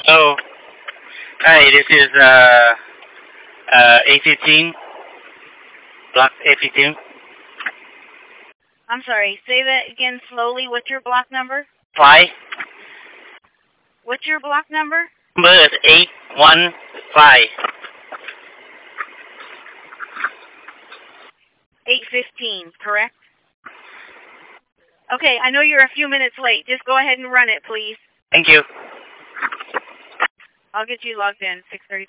Oh, hi, this is A15, block A15. I'm sorry, say that again slowly. What's your block number? Fly. What's your block number? Number is 815. 815, correct? Okay, I know you're a few minutes late. Just go ahead and run it, please. Thank you. I'll get you logged in, 6:35.